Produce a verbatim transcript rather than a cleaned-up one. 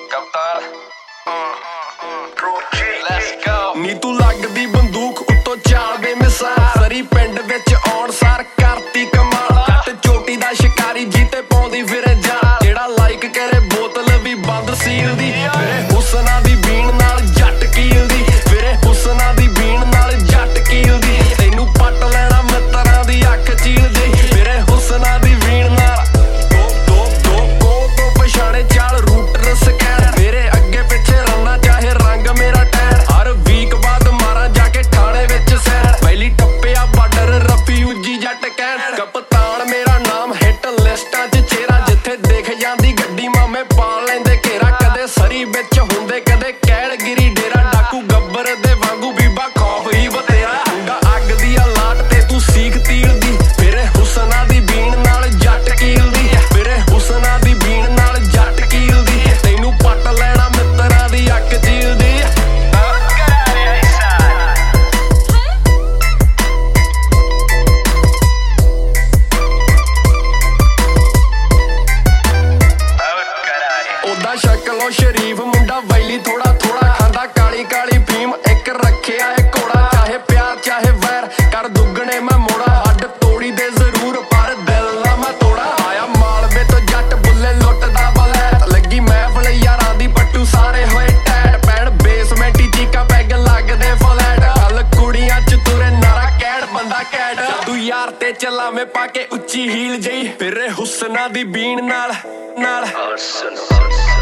ਕਪਤਾਨ let's go ਨੀ ਤੂੰ ਲੱਗਦੀ ਬੰਦੂਕ ਉੱਤੋਂ ਚਾਲ ਬੇਮਿਸਾਲ ਸਰੀ ਪਿੰਡ ਵਿੱਚ ਆਉਣ ਸਾਰ ਕਰਤੀ ਕਮਾਲ ਕੱਟ ਚੋਟੀ ਦਾ ਸ਼ਿਕਾਰੀ ਜੀਤੇ ਪਾਉਂਦੀ ਫਿਰੇ ਜਾ ਜਿਹੜਾ ਲਾਈਕ ਕਰੇ ਬੋਤਲ ਵੀ ਬੰਦ ਸੀਲ ਦੀ ਮੇਰੇ ਹੁਸਨਾ ਦੀ ਬੀਣ ਨਾਲ ਜੱਟ ਕੀਲ ਦੀ ਮੇਰੇ ਹੁਸਨਾ ਦੀ ਬੀਣ ਨਾਲ ਜੱਟ ਕੀਲ ਦੀ ਤੈਨੂੰ ਪੱਟ ਲੈਣਾ ਮਿੱਤਰਾਂ ਦੀ ਅੱਖ ਚੀਲ ਦੇ ਮੇਰੇ ਹੁਸਨਾ ਦੀ ਬੀਣ ਨਾਲ ਦੋ ਦੋ ਦੋ ਕੋ ਤੋਂ ਪਛਾਣੇ ਚਾਲ ਰੂਟਰ ਸਕੈਨ ਮੇਰੇ ਅੱਗੇ ਪਿੱਛੇ ਰੰਨਾ ਚਾਹੇ ਰੰਗ ਮੇਰਾ ਟਾਇਰ ਹਰ ਵੀਕ ਬਾਅਦ ਮਾਰਾਂ ਜਾ ਕੇ ਥਾਣੇ ਵਿੱਚ ਸੈਰ ਪਹਿਲੀ ਟੱਪਿਆ ਬਾਰਡਰ ਰਫਿਊਜੀ ਜੱਟ ਕਹਿਣ ਕਪਤਾਨ ਮੇਰਾ ਨਾਮ ਹਿੱਟ ਲਿਸਟਾਂ 'ਚ ਚਿਹਰਾ ਜਿੱਥੇ ਦਿਖ ਜਾਂਦੀ ਗੱਡੀ ਮਾਮੇ ਪਾ ਲੈਂਦੇ ਘੇਰਾ ਕਦੇ ਸਰੀ ਵਿੱਚ ਹੁੰਦੇ ਕਦੇ ਕੈਲਗਿਰੀ ਡੇਰਾ ਡਾਕੂ ਗੱਬਰ ਦੇ ਵਾਂਗੂ ਬੀਬਾ ਖੌਫ ਹੀ ਬਤੇਰਾ ਮੁੰਡਾ ਅੱਗ ਦੀ ਆ ਲਾਟ ਤੇ ਤੂੰ ਸੀਖ ਤੀਲ ਦੀ ਮੇਰੇ ਹੁਸਨਾ ਦੀ ਬੀਣ ਨਾਲ ਜੱਟ ਕੀਲ ਦੀ ਮੇਰੇ ਹੁਸਨਾ ਦੀ ਬੀਣ ਨਾਲ ਜੱਟ ਕੀਲ ਦੀ ਤੈਨੂੰ ਪੱਟ ਲੈਣਾ ਮਿੱਤਰਾਂ ਦੀ ਅੱਖ ਚੀਲ ਦੀ ਉਦਾਂ ਸ਼ਕਲੋਂ ਸ਼ਰੀਫ ਮੁੰਡਾ ਵੈਲੀ ਥੋੜਾ ਥੋੜਾ ਖਾਂਦਾ ਕਾਲੀ ਕਾਲੀ ਫੀਮ ਇੱਕ ਰੱਖਿਆ ਏ ਘੋੜਾ ਚਾਹੇ ਪਿਆਰ ਚਾਹੇ ਵੈਰ ਕਰ ਦੁੱਗਣੇ ਮੈਂ ਮੋੜਾ ਹੱਡ ਤੋੜੀ ਦੇ ਜ਼ਰੂਰ ਪਰ ਦਿਲ ਨਾ ਮੈਂ ਤੋੜਾ ਆਇਆ ਮਾਲਵੇ ਤੋਂ ਜੱਟ ਬੁੱਲੇ ਲੁੱਟਦਾ ਬਲੈਤ ਲੱਗੀ ਮਹਿਫਲ ਯਾਰਾਂ ਦੀ ਪੱਟੂ ਸਾਰੇ ਹੋਏ ਟੈਟ ਪੈਣ ਬੇਸਮੈਂਟ ਹੀ ਚੀਕਾ ਪੈਗ ਲੱਗਦੇ ਫਲੈਟ ਹਲ ਕੁੜੀਆਂ ਚ ਤੁਰੇ ਨਾਰਾ ਕੈੜ ਬੰਦਾ ਕੈਟ ਤੂੰ ਯਾਰ ਤੇ ਚਲਾਵੇਂ ਪਾ ਕੇ ਉੱਚੀ ਹੀਲ ਜਈ ਫਿਰੇ ਹੁਸਨਾ ਦੀ ਬੀਣ ਨਾਲ ਨਾਲ